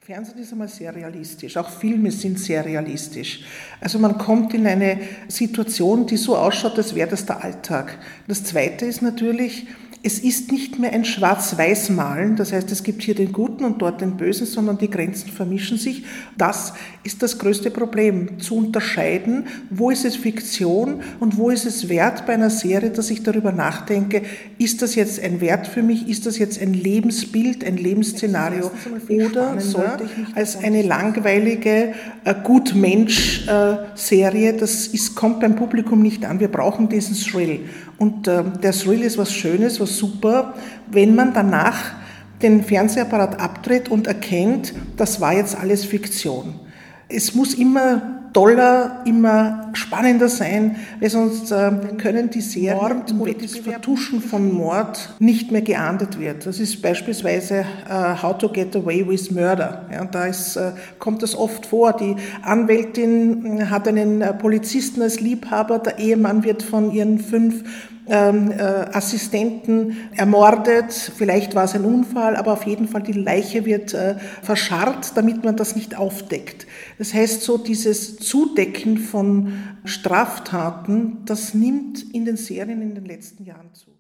Fernsehen ist einmal sehr realistisch, auch Filme sind sehr realistisch. Also man kommt in eine Situation, die so ausschaut, als wäre das der Alltag. Das Zweite ist natürlich, es ist nicht mehr ein Schwarz-Weiß-Malen, das heißt, es gibt hier den Guten und dort den Bösen, sondern die Grenzen vermischen sich. Das ist das größte Problem, zu unterscheiden, wo ist es Fiktion und wo ist es wert bei einer Serie, dass ich darüber nachdenke, ist das jetzt ein Wert für mich, ist das jetzt ein Lebensbild, ein Lebensszenario oder sollte ich mich als eine langweilige Gut-Mensch-Serie, kommt beim Publikum nicht an, wir brauchen diesen Thrill. Und der Thrill ist was Schönes, was super, wenn man danach den Fernsehapparat abdreht und erkennt, das war jetzt alles Fiktion. Es muss immer toller, immer spannender sein, weil sonst können die Serien oder das Vertuschen von Mord nicht mehr geahndet wird. Das ist beispielsweise How to Get Away with Murder. Ja, da kommt das oft vor. Die Anwältin hat einen Polizisten als Liebhaber, der Ehemann wird von ihren 5 Assistenten ermordet, vielleicht war es ein Unfall, aber auf jeden Fall die Leiche wird verscharrt, damit man das nicht aufdeckt. Das heißt, so dieses Zudecken von Straftaten, das nimmt in den Serien in den letzten Jahren zu.